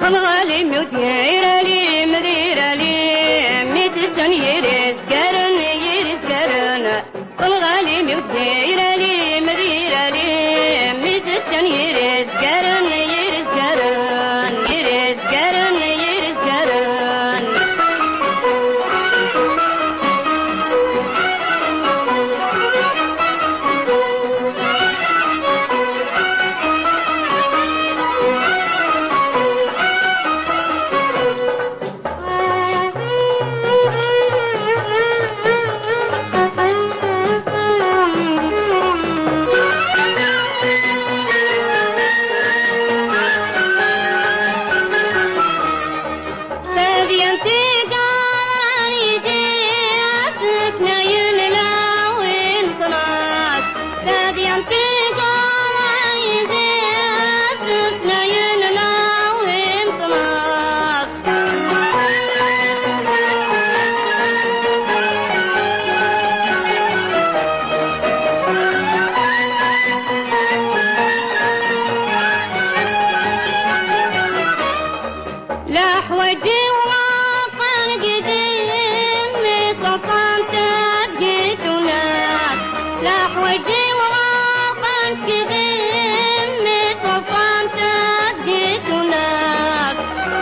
الغالي مدير لي مدير لي ميتشن يريس كرن يريس كرن الغالي مدير لي مدير لي ميتشن يريس كرن يريس كرن يريس كرن يريس كرن لحوجي وطن قديم صفنت بجيت وناس لحوجي وطن قديم صفنت بجيت وناس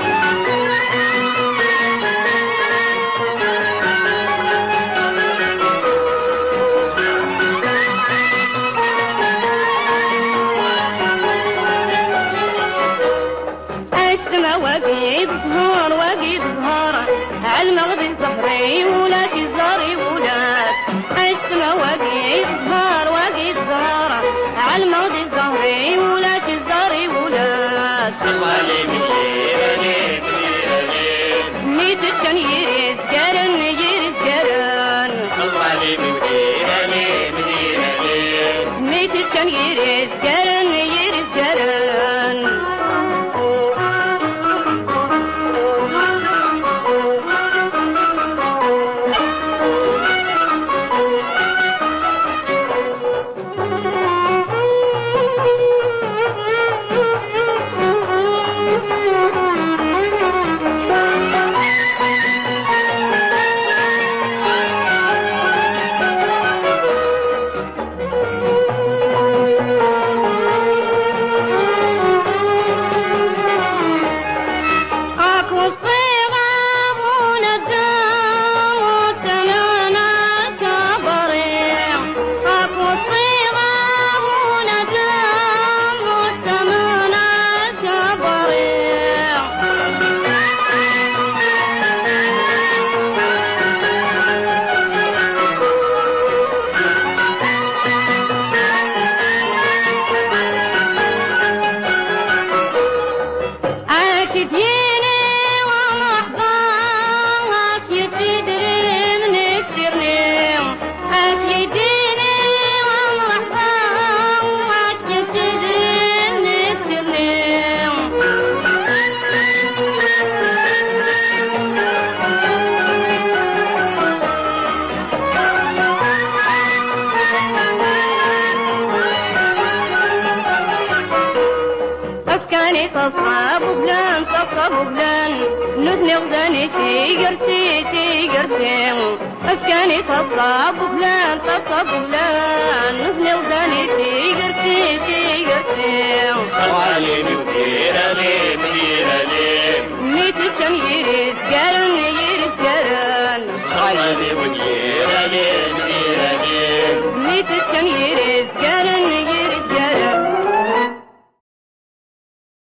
وقيد ظهر وقيد ظهر عالمغد زهري ولا شي زهري ولاش السما وقيد ظهر عالمغد زهري ولا شي زهري ولاش ميتشن يريس كرن يريس كرن ميتشن يريس كرن يريس كرن أفكاني تصاب بلان نذني غداني تيقرسي أفكاني تصاب بلان نذني غداني تيقرسي وعلي مدير لي ميتشن يريس كرن وعلي مدير لي ميتشن يريس كرن